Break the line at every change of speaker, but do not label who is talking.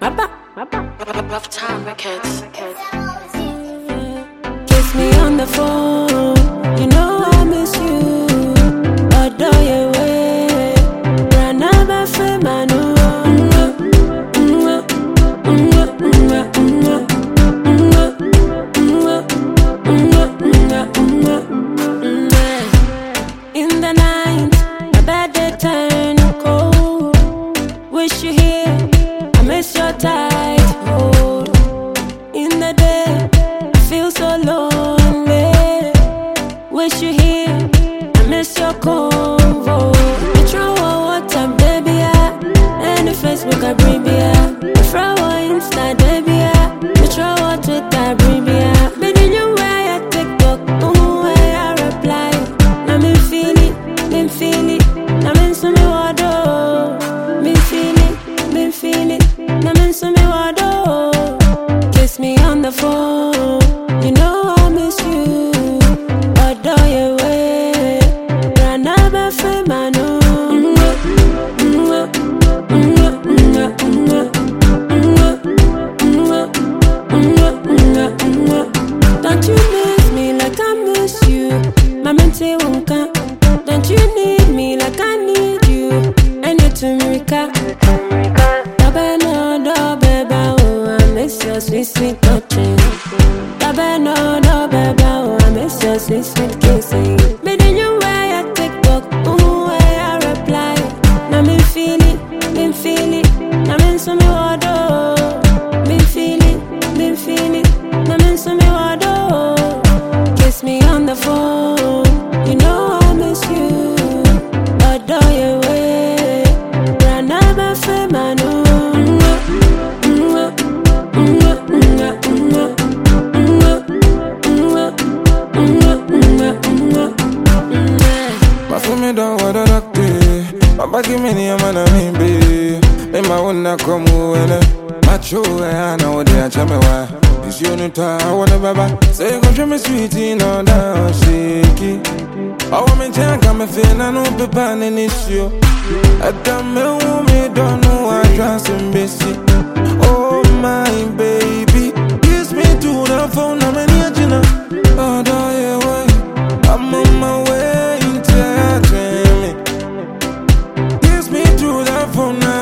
Rough time records.
Kiss me on the phone, you know I miss you. Adore your way, run out my fame, I know. In the night, my bed they turn cold. Wish you here, I miss your tight hold. In the day, I feel so lonely. Wish you here, I miss your convo. You throw what time, baby, any Facebook I bring me up. You throw Insta, baby, you throw Twitter, bring me up. But then you wear your TikTok, where I reply. Now me feel it, now me so me wado. Me feel it, now me so me wado. Kiss me on the phone, you know I miss you. Adore your way, run out my fame, I know. Don't you miss me like I miss you? My mente wonka. Don't you need me like I need you? I need to America. I miss your sweet, sweet touching. No, baby, I miss your sweet, sweet kissing. But then you wear your TikTok, where I reply. Now me feel it, now me so me wado. Me feel it, now me so me wado. Kiss me on the phone, you know I miss you. Adore your way, run out my fame, I know.
Me don't want to rock it. My body many a man I mean be. Me my own na come when macho I know they are chame why. This unit I wanna baba. Say go show me sweetie no da shaky. I want me change come feel I no be pan an issue. I don't know I trust in busy. Oh my baby, kiss me to the phone I'm in here. Oh do you way? I'm on my way. Kiss me through the phone now.